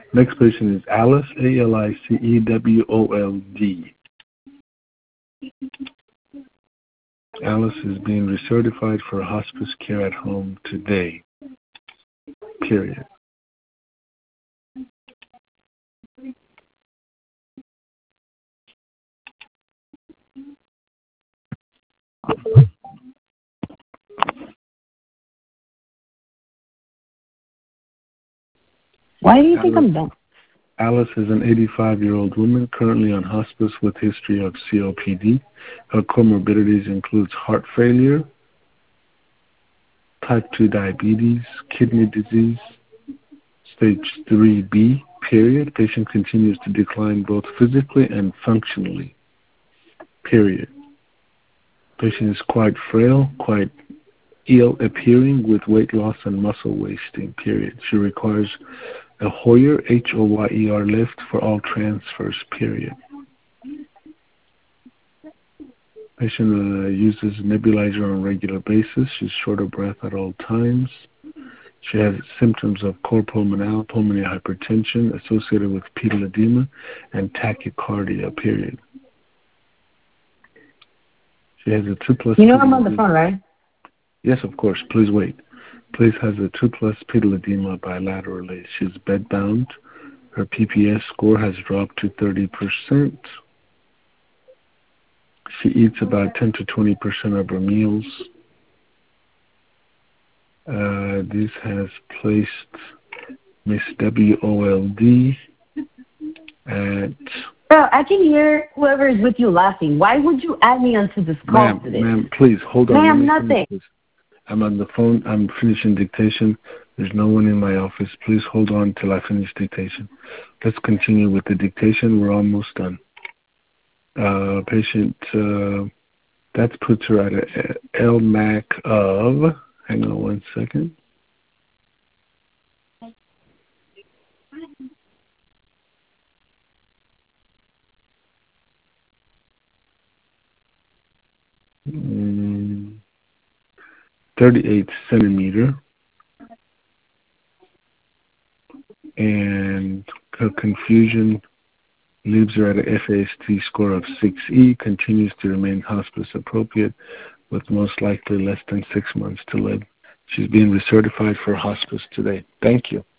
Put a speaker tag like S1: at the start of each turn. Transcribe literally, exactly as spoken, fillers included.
S1: Next patient is Alice, A L I C E W O L D. Alice is being recertified for hospice care at home today. Period.
S2: Why do you
S1: Alice,
S2: think I'm done?
S1: Alice is an eighty-five-year-old woman currently on hospice with history of C O P D. Her comorbidities includes heart failure, type two diabetes, kidney disease, stage three B, period. Patient continues to decline both physically and functionally, period. Patient is quite frail, quite ill appearing with weight loss and muscle wasting, period. She requires a Hoyer, H O Y E R lift for all transfers, period. Patient uh, uses nebulizer on a regular basis. She's short of breath at all times. She has symptoms of cor pulmonale, pulmonary hypertension associated with pedal edema and tachycardia, period. She has a two plus.
S2: You know I'm on the phone, right?
S1: Yes, of course. Please wait. Please has a two plus pedal edema bilaterally. She's bedbound. Her P P S score has dropped to thirty percent. She eats about ten to twenty percent of her meals. Uh, this has placed Miss W O L D at...
S2: Bro, I can hear whoever is with you laughing. Why would you add me onto this call
S1: ma'am,
S2: today?
S1: Ma'am, please, hold on.
S2: Ma'am, nothing.
S1: I'm on the phone. I'm finishing dictation. There's no one in my office. Please hold on till I finish dictation. Let's continue with the dictation. We're almost done. Uh, patient, uh, that puts her at an L M A C of, hang on one second. Mm, thirty-eight centimeter. And her confusion leaves her at an F A S T score of six E, continues to remain hospice appropriate with most likely less than six months to live. She's being recertified for hospice today. Thank you.